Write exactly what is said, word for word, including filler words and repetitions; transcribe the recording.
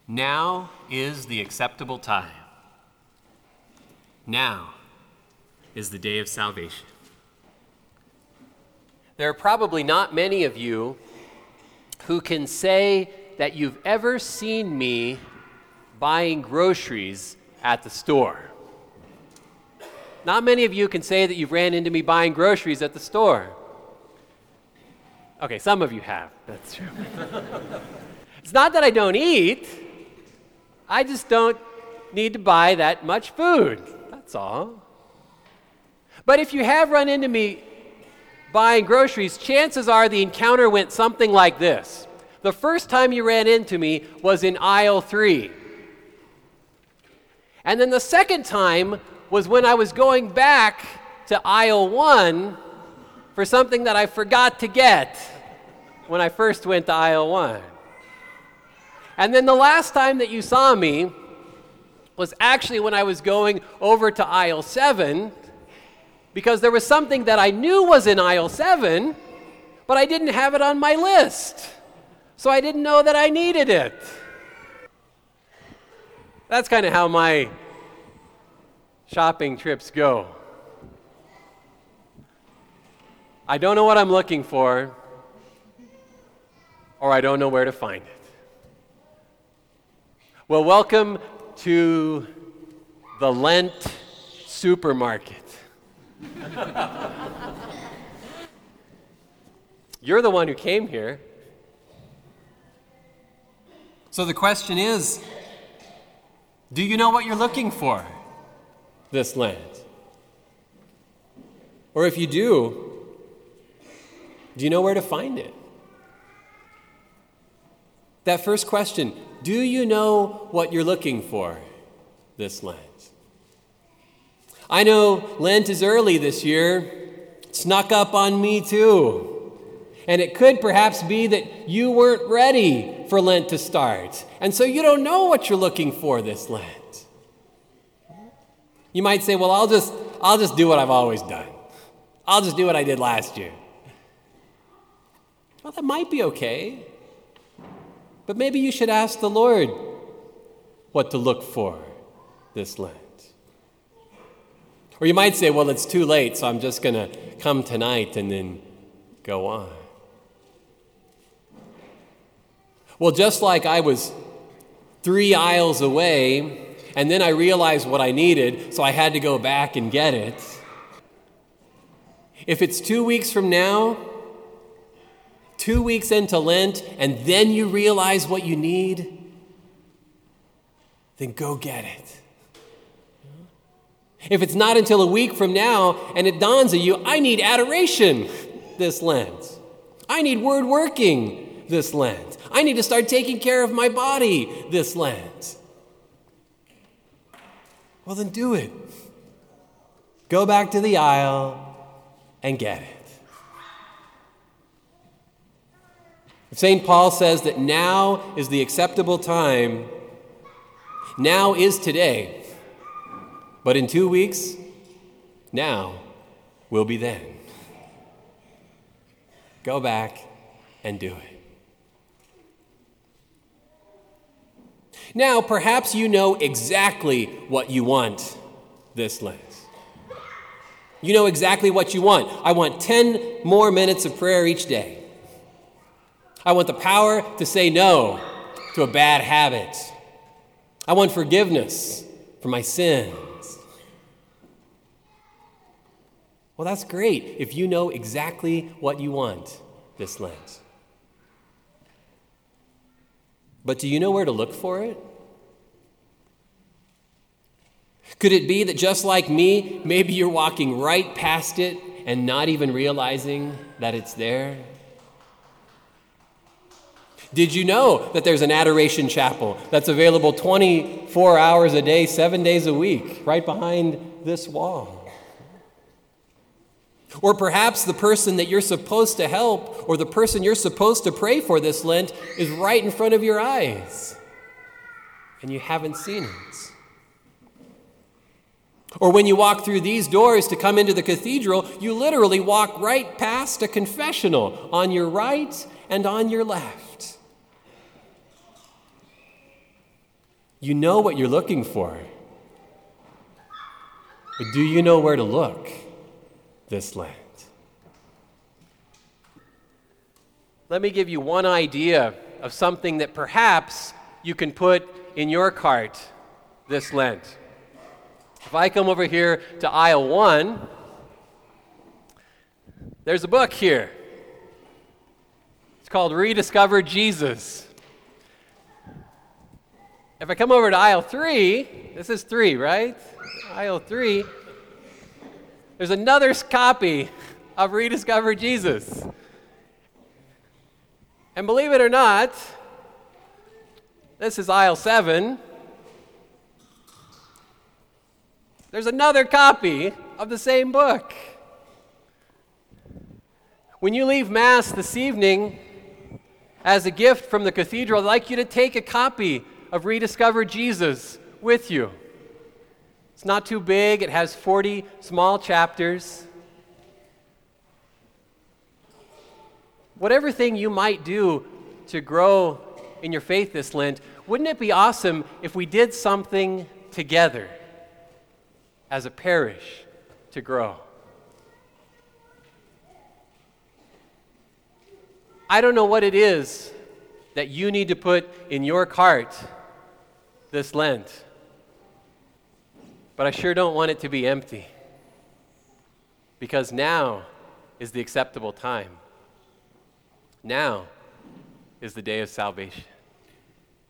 Now is the acceptable time. Now is the day of salvation. There are probably not many of you who can say that you've ever seen me buying groceries at the store. Not many of you can say that you've ran into me buying groceries at the store. Okay, some of you have, that's true. It's not that I don't eat, I just don't need to buy that much food, that's all. But if you have run into me buying groceries, chances are the encounter went something like this. The first time you ran into me was in aisle three. And then the second time was when I was going back to aisle one for something that I forgot to get when I first went to aisle one. And then the last time that you saw me was actually when I was going over to aisle seven, because there was something that I knew was in aisle seven, but I didn't have it on my list. So I didn't know that I needed it. That's kind of how my shopping trips go. I don't know what I'm looking for, or I don't know where to find it. Well, welcome to the Lent supermarket. You're the one who came here. So the question is, do you know what you're looking for this Lent? Or if you do, do you know where to find it? That first question, do you know what you're looking for this Lent? I know Lent is early this year. It snuck up on me too. And it could perhaps be that you weren't ready for Lent to start. And so you don't know what you're looking for this Lent. You might say, well, I'll just, I'll just do what I've always done. I'll just do what I did last year. Well, that might be okay. But maybe you should ask the Lord what to look for this Lent. Or you might say, well, it's too late, so I'm just going to come tonight and then go on. Well, just like I was three aisles away, and then I realized what I needed, so I had to go back and get it. If it's two weeks from now, two weeks into Lent, and then you realize what you need, then go get it. If it's not until a week from now, and it dawns on you, I need adoration this Lent. I need word working this Lent. I need to start taking care of my body this Lent. Well, then do it. Go back to the aisle and get it. If Saint Paul says that now is the acceptable time, now is today. But in two weeks, now will be then. Go back and do it. Now, perhaps you know exactly what you want this Lent. You know exactly what you want. I want ten more minutes of prayer each day. I want the power to say no to a bad habit. I want forgiveness for my sins. Well, that's great if you know exactly what you want this Lent. But do you know where to look for it? Could it be that just like me, maybe you're walking right past it and not even realizing that it's there? Did you know that there's an adoration chapel that's available twenty-four hours a day, seven days a week, right behind this wall? Or perhaps the person that you're supposed to help or the person you're supposed to pray for this Lent is right in front of your eyes and you haven't seen it. Or when you walk through these doors to come into the cathedral, you literally walk right past a confessional on your right and on your left. You know what you're looking for. But do you know where to look this Lent? Let me give you one idea of something that perhaps you can put in your cart this Lent. If I come over here to aisle one, there's a book here. It's called Rediscover Jesus. If I come over to aisle three, this is three, right? Aisle three, there's another copy of Rediscover Jesus. And believe it or not, this is aisle seven. There's another copy of the same book. When you leave Mass this evening, as a gift from the cathedral, I'd like you to take a copy of Rediscover Jesus with you. It's not too big. It has forty small chapters. Whatever thing you might do to grow in your faith this Lent, wouldn't it be awesome if we did something together as a parish to grow? I don't know what it is that you need to put in your cart this Lent, but I sure don't want it to be empty, because now is the acceptable time. Now is the day of salvation.